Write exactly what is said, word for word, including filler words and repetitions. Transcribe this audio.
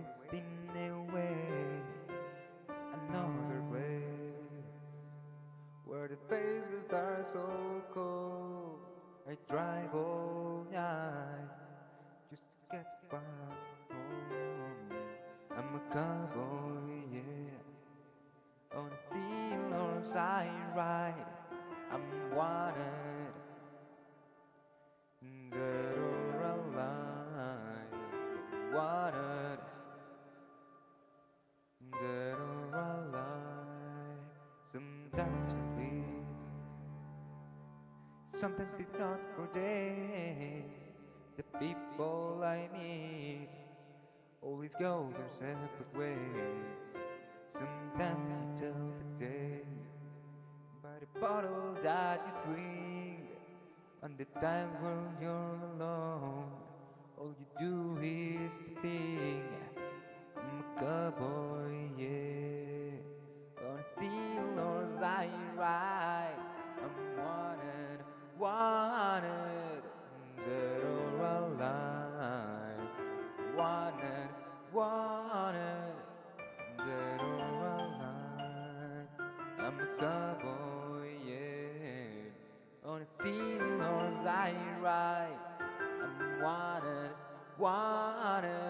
wasting away another place where the faces are so cold. I drive all night just to get back home. I'm a cowboy, yeah. On a sailor's I ride. I'm wanted, dead or alive. Wanted, dead or alive. Sometimes I sleep, sometimes it's not for days. The people I meet always go their separate ways. Sometimes you tell the day by the bottle that you drink, and the times when you're alone, all you do is to think. I'm a cowboy, yeah. Gonna steal or I ride. I'm wanted, wanted, dead or alive. Wanted, wanted, dead or alive. I'm a cowboy, yeah. On a steel horse I ride. I'm wanted, wanted.